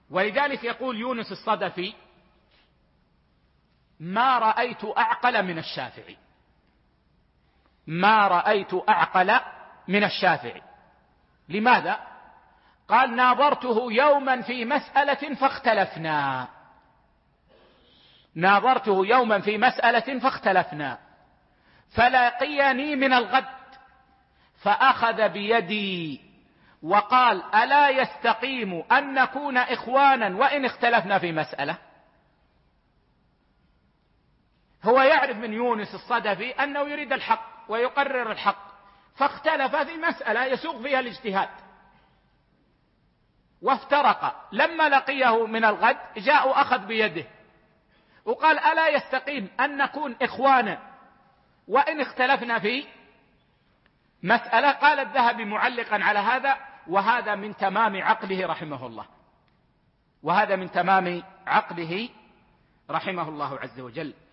ولذلك يقول يونس الصدفي: ما رأيت أعقل من الشافعي، ما رأيت أعقل من الشافعي. لماذا؟ قال: ناظرته يوما في مسألة فاختلفنا، ناظرته يوما في مسألة فاختلفنا، فلقيني من الغد فأخذ بيدي وقال: ألا يستقيم أن نكون إخوانا وإن اختلفنا في مسألة؟ هو يعرف من يونس الصدفي أنه يريد الحق ويقرر الحق، فاختلف في مسألة يسوق فيها الاجتهاد، وافترق. لما لقيه من الغد جاء وأخذ بيده وقال: ألا يستقيم أن نكون إخوانا وإن اختلفنا في مسألة؟ قال الذهبي معلقا على هذا: وهذا من تمام عقله رحمه الله، وهذا من تمام عقله رحمه الله عز وجل.